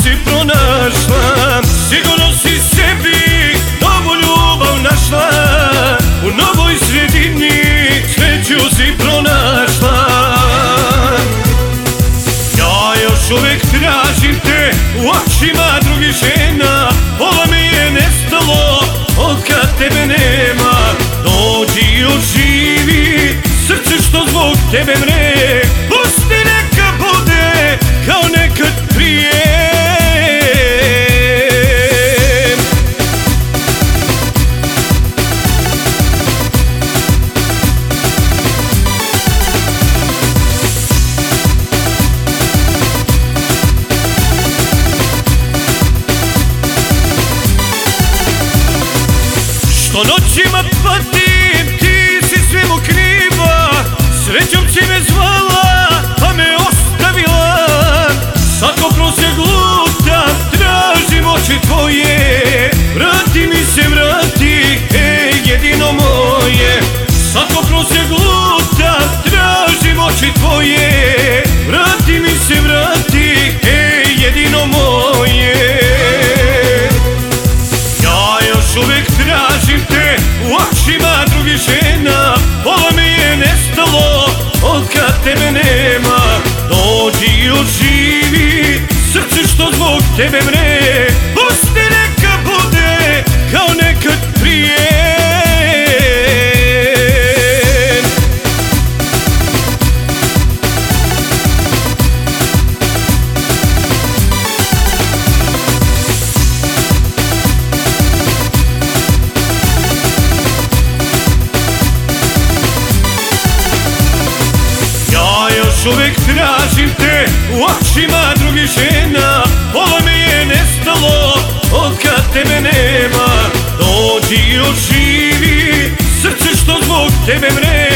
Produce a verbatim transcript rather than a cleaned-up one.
si pronašla, sigurno si sebi novu ljubav našla. U novoj sredini sreću si pronašla. Ja još uvek tražim te u očima drugih žena, pola mi je nestalo otkad tebe nema. Dođi i oživi srce što zbog tebe mre, pusti neka bude kao nekad prije. Što noćima patim, ti si svemu kriva, srećom si me zvala, pa me ostavila. Svako prosjek lutam, tražim oči tvoje, vrati mi se, vrati, ej, jedino moje. Svako prosjek lutam, tražim oči tvoje, vrati mi se, vrati, ej, jedino moje. Ja još uvek tražim te u očima drugih žena, pola mi je nestalo otkad tebe nema. Dođi i oživi srce što zbog tebe mre, pusti neka bude kao nekad prije. Još uvek tražim te u očima drugih žena, pola mi je nestalo otkad tebe nema. Dođi i oživi srce što zbog tebe mre,